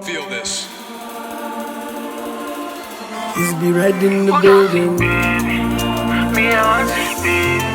Feel this. He's be right in the building. Me, I want you, baby.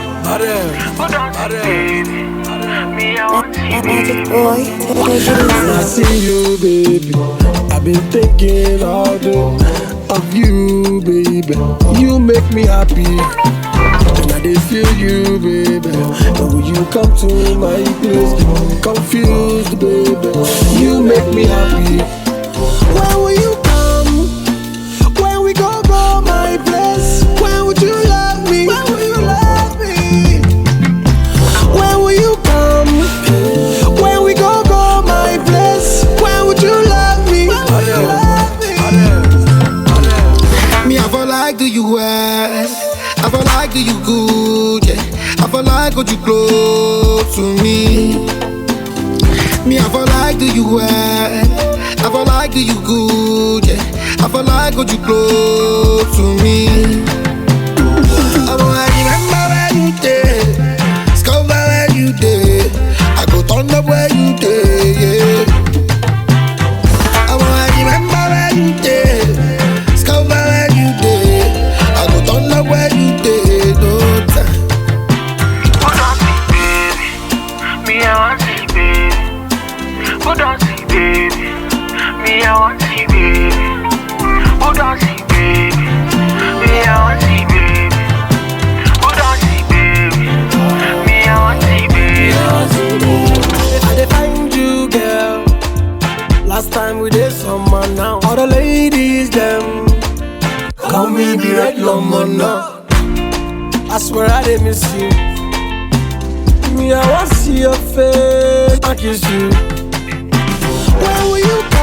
Magic boy, When I see you, baby, I've been thinking all day of you, baby. You make me happy. And I did feel you, baby. And when you come to my place, confused, baby. You make me happy. When will you come? When we go my place? When would you love me? When will you love me? When will you come? When we go my place? When would you love me? When will you love me? Me, I feel like do you well. I feel like do you good, yeah. I feel like would you close to me. Me, I feel like do you well. I feel like do you good, yeah. I feel like would you close to me. I wanna remember where you did, discover where you did. I go turn up where you did, yeah. I wanna remember where you did, discover where you did. I go turn up where you did, no time. Hold on, see, baby. Me, I want you, baby. Hold on, see, baby. Me, I want you, baby. Hold on, see, baby. Me, I want you, baby. Hold on, see, baby. Me, I want you, baby. I dey find you, girl. Last time we did summer now. All the ladies, them call me the red lemon now. I swear I did miss you. Me, I want to see your face and kiss you. When will you come?